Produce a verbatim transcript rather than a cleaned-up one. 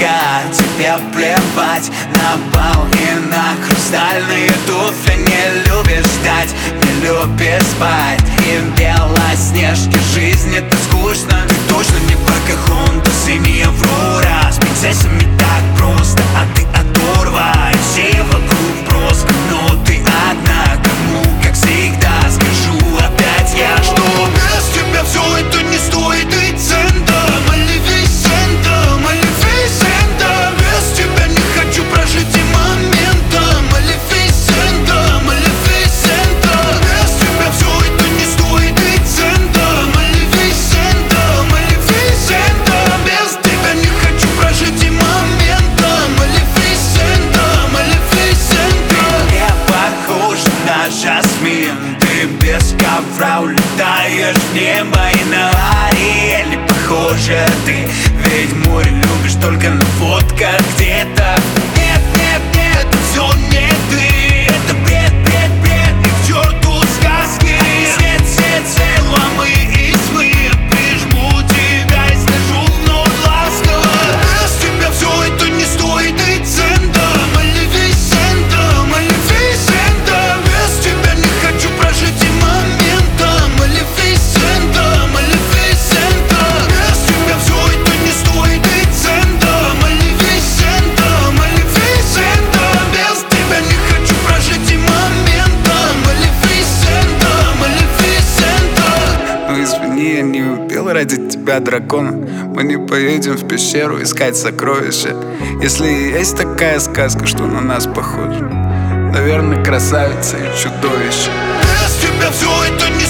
девочка, тебе плевать на бал и на хрустальные туфли. Не любишь ждать, не любишь спать, и в белоснежке жизнь это скучно. Ты точно не Покахонтас и не Аврора. С принцессами так просто, а ты оторва. И все вокруг броска, но ты одна. Кому, как всегда, скажу опять я, что без тебя все это не стоит и цента. Малефисента, Малефисента, без тебя не хочу прожить и момента. Малефисента, Малефисента, без тебя все это не стоит и цента. Малефисента, Малефисента, без тебя не хочу прожить и момента. Малефисента, Малефисента. Ты не похожа на жасмин, ты без ковра улетаешь в небо и на Ариэль не похожа ты. Ведь море любишь только на фотках где-то. Нет, нет, нет, это все не ты. Это бред, бред, бред, и к черту сказки. Свет, свет, свет, ламы и сны. Прижму тебя и скажу вновь ласково. Без тебя все это не стоит и цента. Малефисента, Малефисента, без тебя не хочу прожить и момента. Малефисента, Малефисента, без тебя все это не стоит и цента. Малефисента, Малефисента, без тебя не хочу прожить и момента. Малефисента, Малефисента. Ну извини, я не убил ради тебя дракона. Мы не поедем в пещеру искать сокровища. Если есть такая сказка, что на нас похожа, наверное, красавица и чудовище. Без тебя все это не